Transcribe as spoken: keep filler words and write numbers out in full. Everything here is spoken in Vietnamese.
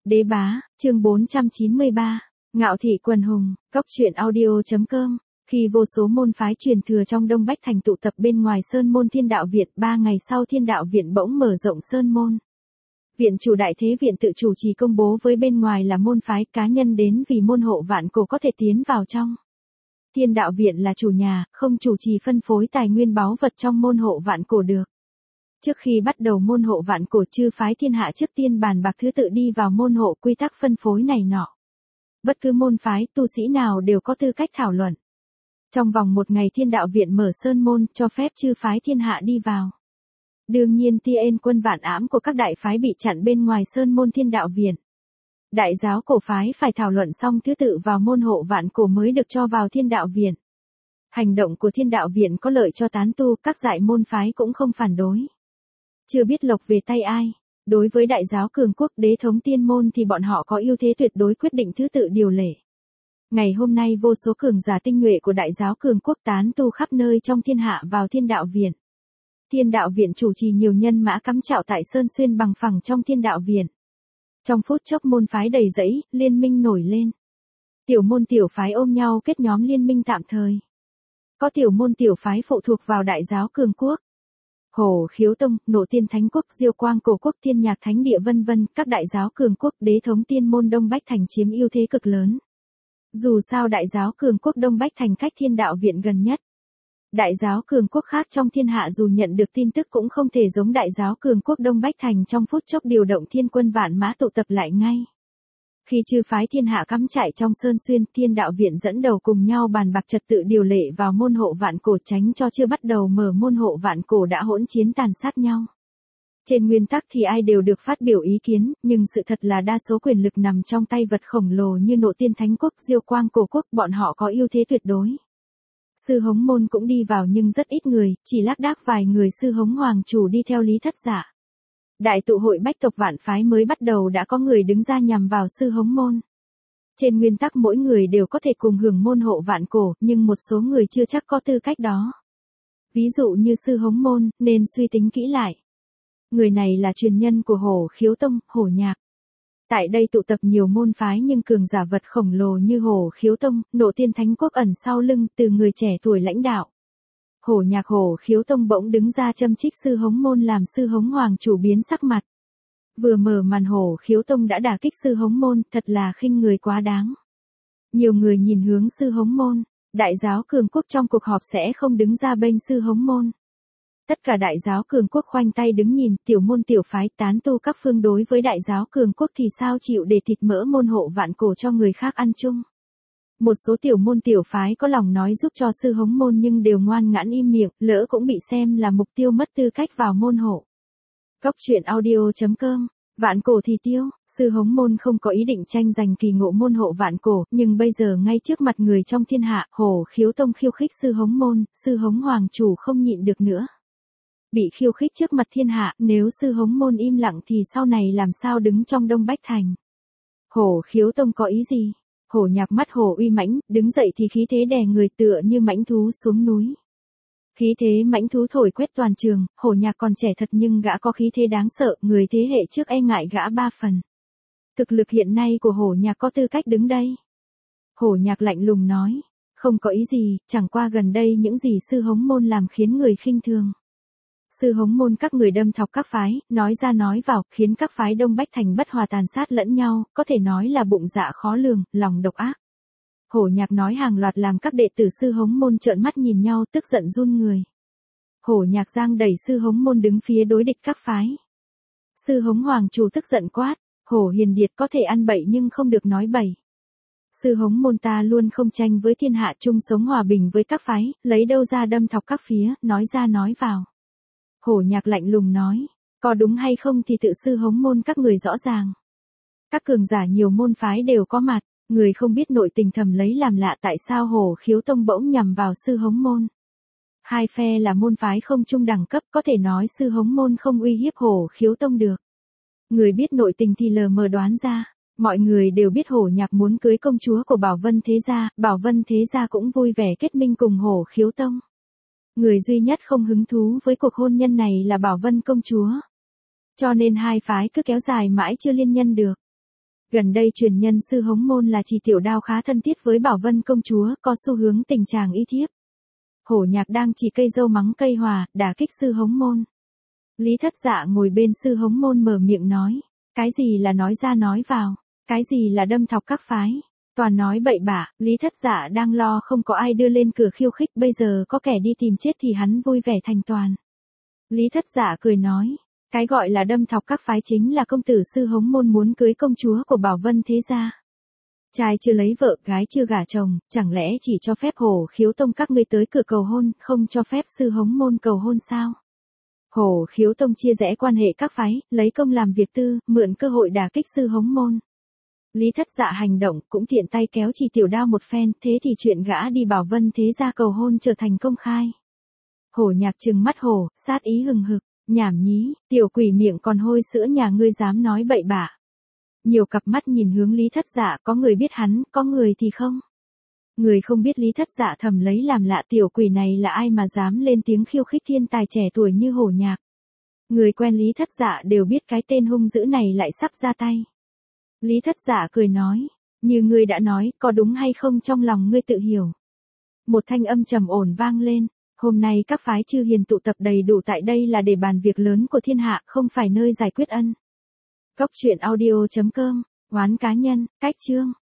Đế bá, chương bốn trăm chín mươi ba, Ngạo thị quần hùng, cóc truyện audio.com. Khi vô số môn phái truyền thừa trong Đông Bách Thành tụ tập bên ngoài Sơn Môn Thiên Đạo Viện, ba ngày sau Thiên Đạo Viện bỗng mở rộng Sơn Môn. Viện chủ Đại Thế Viện tự chủ trì công bố với bên ngoài là môn phái cá nhân đến vì môn hộ vạn cổ có thể tiến vào trong. Thiên Đạo Viện là chủ nhà, không chủ trì phân phối tài nguyên báu vật trong môn hộ vạn cổ được. Trước khi bắt đầu môn hộ vạn cổ, chư phái thiên hạ trước tiên bàn bạc thứ tự đi vào môn hộ, quy tắc phân phối này nọ. Bất cứ môn phái tu sĩ nào đều có tư cách thảo luận. Trong vòng một ngày Thiên Đạo Viện mở sơn môn, cho phép chư phái thiên hạ đi vào. Đương nhiên tiên quân vạn ám của các đại phái bị chặn bên ngoài sơn môn Thiên Đạo Viện. Đại giáo cổ phái phải thảo luận xong thứ tự vào môn hộ vạn cổ mới được cho vào Thiên Đạo Viện. Hành động của Thiên Đạo Viện có lợi cho tán tu, các dại môn phái cũng không phản đối. Chưa biết lộc về tay ai, đối với đại giáo cường quốc đế thống tiên môn thì bọn họ có ưu thế tuyệt đối quyết định thứ tự điều lệ. Ngày hôm nay vô số cường giả tinh nhuệ của đại giáo cường quốc tán tu khắp nơi trong thiên hạ vào Thiên Đạo Viện. Thiên Đạo Viện chủ trì nhiều nhân mã cắm trạo tại Sơn Xuyên bằng phẳng trong Thiên Đạo Viện. Trong phút chốc môn phái đầy rẫy, liên minh nổi lên. Tiểu môn tiểu phái ôm nhau kết nhóm liên minh tạm thời. Có tiểu môn tiểu phái phụ thuộc vào đại giáo cường quốc. Hổ Khiếu Tông, Nộ Tiên Thánh Quốc, Diêu Quang Cổ Quốc, Thiên Nhạc Thánh Địa vân vân, các đại giáo cường quốc đế thống tiên môn Đông Bách Thành chiếm ưu thế cực lớn. Dù sao đại giáo cường quốc Đông Bách Thành cách Thiên Đạo Viện gần nhất. Đại giáo cường quốc khác trong thiên hạ dù nhận được tin tức cũng không thể giống đại giáo cường quốc Đông Bách Thành trong phút chốc điều động thiên quân vạn mã tụ tập lại ngay. Khi chư phái thiên hạ cắm trại trong Sơn Xuyên, Thiên Đạo Viện dẫn đầu cùng nhau bàn bạc trật tự điều lệ vào môn hộ vạn cổ, tránh cho chưa bắt đầu mở môn hộ vạn cổ đã hỗn chiến tàn sát nhau. Trên nguyên tắc thì ai đều được phát biểu ý kiến, nhưng sự thật là đa số quyền lực nằm trong tay vật khổng lồ như Nộ Tiên Thánh Quốc, Diêu Quang Cổ Quốc, bọn họ có ưu thế tuyệt đối. Sư Hống Môn cũng đi vào nhưng rất ít người, chỉ lác đác vài người Sư Hống Hoàng chủ đi theo Lý Thất Dạ. Đại tụ hội bách tộc vạn phái mới bắt đầu đã có người đứng ra nhằm vào Sư Hống Môn. Trên nguyên tắc mỗi người đều có thể cùng hưởng môn hộ vạn cổ, nhưng một số người chưa chắc có tư cách đó. Ví dụ như Sư Hống Môn, nên suy tính kỹ lại. Người này là truyền nhân của Hổ Khiếu Tông, Hổ Nhạc. Tại đây tụ tập nhiều môn phái nhưng cường giả vật khổng lồ như Hổ Khiếu Tông, Nộ Tiên Thánh Quốc ẩn sau lưng từ người trẻ tuổi lãnh đạo. Hổ Nhạc Hổ Khiếu Tông bỗng đứng ra châm trích Sư Hống Môn làm Sư Hống Hoàng chủ biến sắc mặt. Vừa mở màn Hổ Khiếu Tông đã đả kích Sư Hống Môn, thật là khinh người quá đáng. Nhiều người nhìn hướng Sư Hống Môn, đại giáo cường quốc trong cuộc họp sẽ không đứng ra bênh Sư Hống Môn. Tất cả đại giáo cường quốc khoanh tay đứng nhìn, tiểu môn tiểu phái tán tu các phương đối với đại giáo cường quốc thì sao chịu để thịt mỡ môn hộ vạn cổ cho người khác ăn chung. Một số tiểu môn tiểu phái có lòng nói giúp cho Sư Hống Môn nhưng đều ngoan ngãn im miệng, lỡ cũng bị xem là mục tiêu mất tư cách vào môn hộ. Cóc truyện audio.com. Vạn cổ thì tiêu, Sư Hống Môn không có ý định tranh giành kỳ ngộ môn hộ vạn cổ, nhưng bây giờ ngay trước mặt người trong thiên hạ, Hổ Khiếu Tông khiêu khích Sư Hống Môn, Sư Hống Hoàng chủ không nhịn được nữa. Bị khiêu khích trước mặt thiên hạ, nếu Sư Hống Môn im lặng thì sau này làm sao đứng trong Đông Bách Thành. Hổ Khiếu Tông có ý gì? Hổ Nhạc mắt hổ uy mãnh, đứng dậy thì khí thế đè người tựa như mãnh thú xuống núi. Khí thế mãnh thú thổi quét toàn trường, Hổ Nhạc còn trẻ thật nhưng gã có khí thế đáng sợ, người thế hệ trước e ngại gã ba phần. Thực lực hiện nay của Hổ Nhạc có tư cách đứng đây. Hổ Nhạc lạnh lùng nói, không có ý gì, chẳng qua gần đây những gì Sư Hống Môn làm khiến người khinh thường. Sư Hống Môn các người đâm thọc các phái, nói ra nói vào, khiến các phái Đông Bách Thành bất hòa tàn sát lẫn nhau, có thể nói là bụng dạ khó lường, lòng độc ác. Hổ Nhạc nói hàng loạt làm các đệ tử Sư Hống Môn trợn mắt nhìn nhau, tức giận run người. Hổ Nhạc giang đẩy Sư Hống Môn đứng phía đối địch các phái. Sư Hống Hoàng chủ tức giận quát, Hổ Hiền Điệt có thể ăn bậy nhưng không được nói bậy. Sư Hống Môn ta luôn không tranh với thiên hạ, chung sống hòa bình với các phái, lấy đâu ra đâm thọc các phía, nói ra nói vào. Hổ Nhạc lạnh lùng nói, có đúng hay không thì tự Sư Hống Môn các người rõ ràng. Các cường giả nhiều môn phái đều có mặt, người không biết nội tình thầm lấy làm lạ tại sao Hổ Khiếu Tông bỗng nhằm vào Sư Hống Môn. Hai phe là môn phái không chung đẳng cấp, có thể nói Sư Hống Môn không uy hiếp Hổ Khiếu Tông được. Người biết nội tình thì lờ mờ đoán ra, mọi người đều biết Hổ Nhạc muốn cưới công chúa của Bảo Vân Thế Gia, Bảo Vân Thế Gia cũng vui vẻ kết minh cùng Hổ Khiếu Tông. Người duy nhất không hứng thú với cuộc hôn nhân này là Bảo Vân công chúa. Cho nên hai phái cứ kéo dài mãi chưa liên nhân được. Gần đây truyền nhân sư hống môn là Trì Tiểu Đao khá thân thiết với Bảo Vân công chúa, có xu hướng tình chàng ý thiếp. Hổ Nhạc đang chỉ cây dâu mắng cây hòa, đả kích sư hống môn. Lý Thất Dạ ngồi bên sư hống môn mở miệng nói, cái gì là nói ra nói vào, cái gì là đâm thọc các phái, toàn nói bậy bạ. Lý Thất Dạ đang lo không có ai đưa lên cửa khiêu khích, bây giờ có kẻ đi tìm chết thì hắn vui vẻ thành toàn. Lý Thất Dạ cười nói, cái gọi là đâm thọc các phái chính là công tử sư hống môn muốn cưới công chúa của Bảo Vân thế gia. Trai chưa lấy vợ, gái chưa gả chồng, chẳng lẽ chỉ cho phép Hổ Khiếu Tông các ngươi tới cửa cầu hôn, không cho phép sư hống môn cầu hôn sao? Hổ Khiếu Tông chia rẽ quan hệ các phái, lấy công làm việc tư, mượn cơ hội đả kích sư hống môn. Lý Thất Dạ hành động, cũng tiện tay kéo Trì Tiểu Đao một phen, thế thì chuyện gã đi Bảo Vân thế gia cầu hôn trở thành công khai. Hổ Nhạc trừng mắt hổ, sát ý hừng hực, nhảm nhí, tiểu quỷ miệng còn hôi sữa nhà ngươi dám nói bậy bạ. Nhiều cặp mắt nhìn hướng Lý Thất Dạ, có người biết hắn, có người thì không. Người không biết Lý Thất Dạ thầm lấy làm lạ, tiểu quỷ này là ai mà dám lên tiếng khiêu khích thiên tài trẻ tuổi như Hổ Nhạc. Người quen Lý Thất Dạ đều biết cái tên hung dữ này lại sắp ra tay. Lý Thất Dạ cười nói, như ngươi đã nói, có đúng hay không trong lòng ngươi tự hiểu. Một thanh âm trầm ổn vang lên, hôm nay các phái chư hiền tụ tập đầy đủ tại đây là để bàn việc lớn của thiên hạ, không phải nơi giải quyết ân. Cốc truyện audio chấm com, oán cá nhân, cách chương.